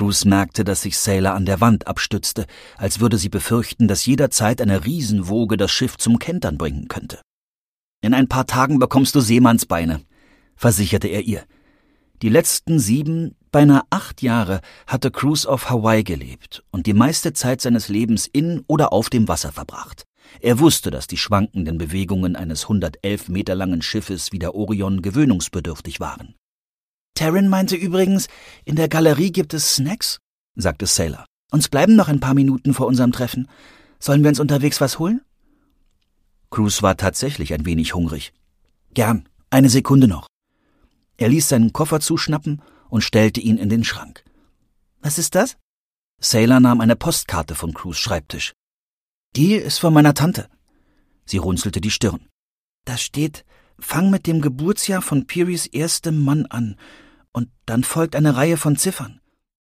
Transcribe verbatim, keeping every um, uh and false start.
Cruise merkte, dass sich Sailor an der Wand abstützte, als würde sie befürchten, dass jederzeit eine Riesenwoge das Schiff zum Kentern bringen könnte. »In ein paar Tagen bekommst du Seemannsbeine«, versicherte er ihr. Die letzten sieben, beinahe acht Jahre hatte Cruise auf Hawaii gelebt und die meiste Zeit seines Lebens in oder auf dem Wasser verbracht. Er wusste, dass die schwankenden Bewegungen eines hundertelf Meter langen Schiffes wie der Orion gewöhnungsbedürftig waren. »Taryn meinte übrigens, in der Galerie gibt es Snacks«, sagte Sailor. »Uns bleiben noch ein paar Minuten vor unserem Treffen. Sollen wir uns unterwegs was holen?« Cruise war tatsächlich ein wenig hungrig. »Gern, eine Sekunde noch.« Er ließ seinen Koffer zuschnappen und stellte ihn in den Schrank. »Was ist das?« Sailor nahm eine Postkarte von Cruise' Schreibtisch. »Die ist von meiner Tante.« Sie runzelte die Stirn. »Da steht, fang mit dem Geburtsjahr von Pearys erstem Mann an, und dann folgt eine Reihe von Ziffern.